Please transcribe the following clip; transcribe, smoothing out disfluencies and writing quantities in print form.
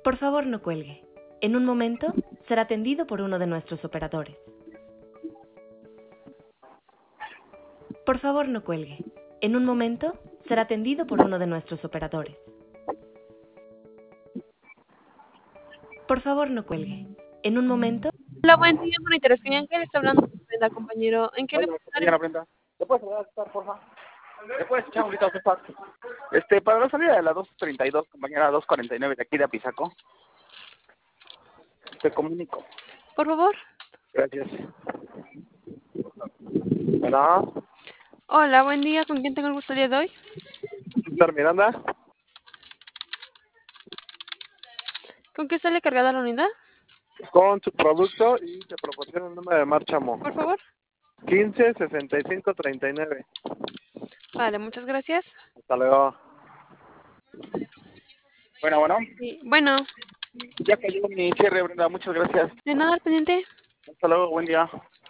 Por favor, no cuelgue. En un momento será atendido por uno de nuestros operadores. Por favor, no cuelgue. En un momento será atendido por uno de nuestros operadores. Por favor, no cuelgue. En un momento... Hola, buen día, con interacción. ¿En qué le está hablando Brenda, compañero? ¿En qué le Hola, puedo dar? señora Brenda. ¿Le puedes ayudar a estar, por favor? ¿Le puedes echar un grito a usted? Para la salida de la 232, compañera 249 de aquí de Apizaco, te comunico. Por favor. Gracias. Bueno, Hola, buen día. ¿Con quién tengo el gusto el día de hoy? César Miranda, ¿Con qué sale cargada la unidad? con su producto y te proporciona el número de marchamo. Por favor. 156539. Vale, muchas gracias. Hasta luego. Bueno. Sí, bueno, Ya cayó mi cierre, Brenda. Muchas gracias. de nada al pendiente. Hasta luego, buen día.